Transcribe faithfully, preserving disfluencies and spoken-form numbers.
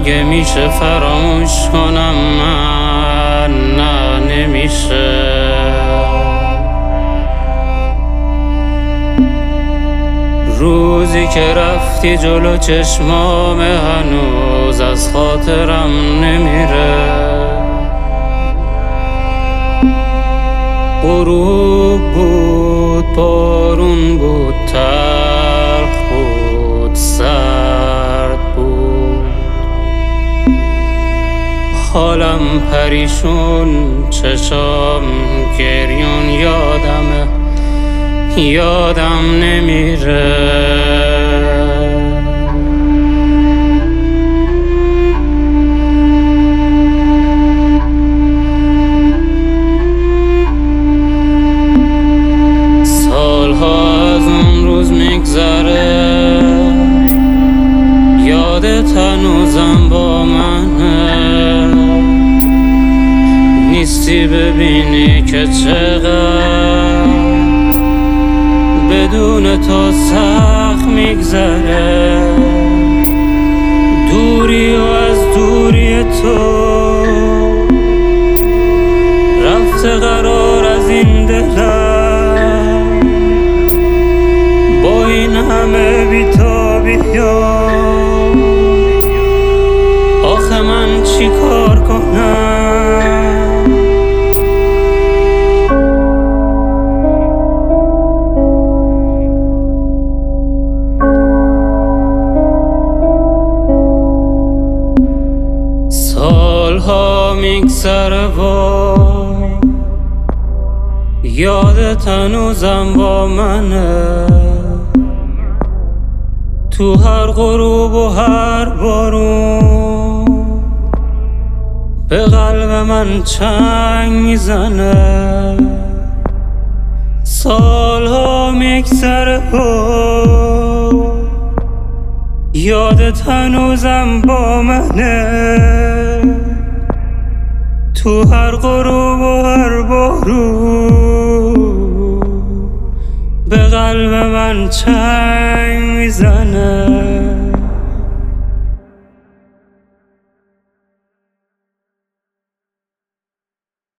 اگه میشه فراموش کنم من، نه نمیشه. روزی که رفتی جلو چشمام هنوز از خاطرم نمیره. غروب بود، بارون بود، تلخ بود، سرد بود، حالم پریشون، چشام گریون، یادمه یادم نمیره. میگذره یادت هنوزم با منه، نیستی ببینی که چقدر بدون تو سخت میگذره. دوری و از دوری تو رفته قرار از این دلم، با این همه بی‌تابی‌ها آخه من چی کار کنم؟ سالها میگذره و یادت هنوزم با منه، تو هر غروب و هر بارون به قلب من چنگ میزنه. سالها میگذره و یادت هنوزم با منه، تو هر غروب و هر بارون به قلب من چنگ میزنه.